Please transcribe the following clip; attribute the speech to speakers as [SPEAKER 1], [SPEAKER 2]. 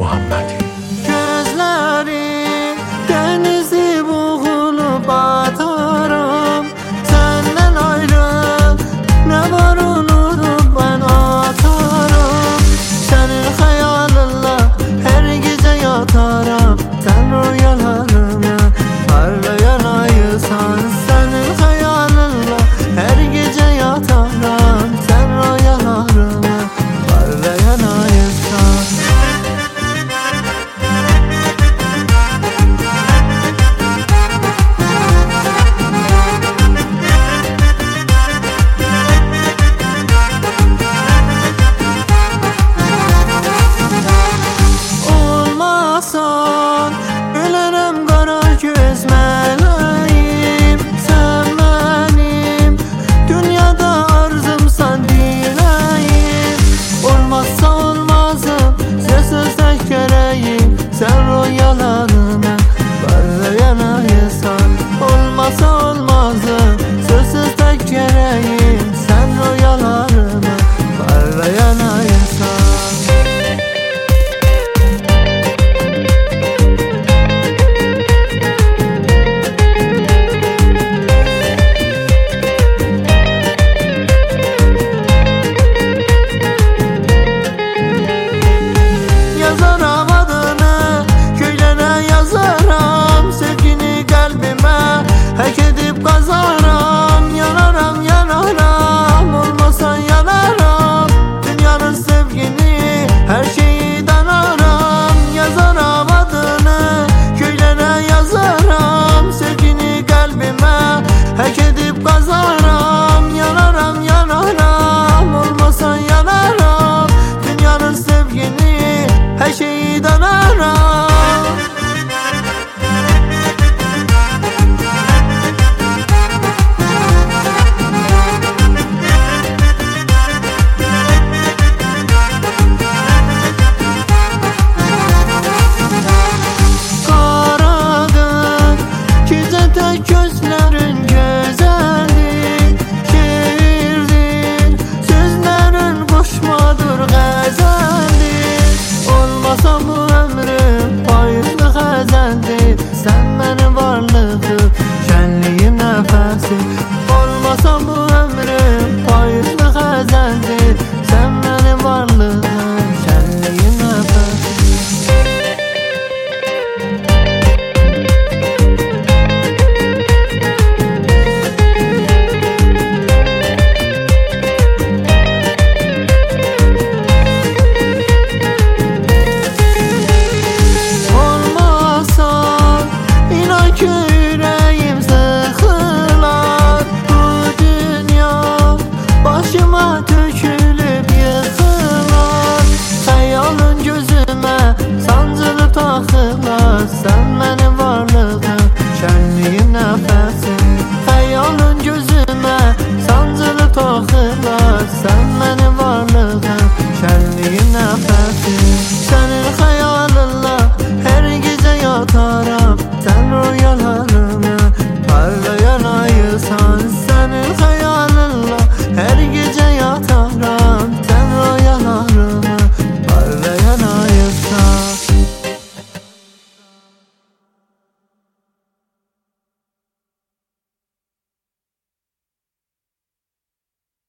[SPEAKER 1] Muhammedi.
[SPEAKER 2] Gözlerin denizi boğulup batarım, senden ayrı ne var unutup ben atarım. Senin hayalınla her gece yatarım, sen rüyalarımı parlayan ayısan. Senin hayalınla her gece yatarım, sen rüyalarımı parlayan ayısan. Olmasan gülerim kara göz meleğim, sen benim dünyada arzımsan dileğim. Olmazsa olmazım, sessiz tek gereğim, sen rüyalarımı parlayan ayısan. Olmazsa olmazım, sessiz tek gereğim, sen rüyalarımı parlayan ayısan. Yazaram adını, köylere yazaram, sevgini kalbime hak edip kazaram. Yanaram yanaram, olmasan yanaram, dünyanın sevgini her şeyi danaram. Yazaram adını, köylere yazaram, sevgini kalbime hak edip kazaram. Yanaram yanaram, olmasan yanaram, dünyanın sevgini her şeyi danaram. Karadır, gecede gözlerin güzeldir, şiirdir, sözlerin koşmadır, gazeldir. Olmasa bu ömrüm payızlı gazeldir, sen benim varlığım, şenliğim, nefesim. Olmasa bu ömrüm payızlı gazeldir, sen benim varlığım, şenliğim, nefesim. Olmazsan inan ki yüreğim sıkılar, bu dünya başıma dökülüp yıkılar. Hayalın gözüme sancılı takır,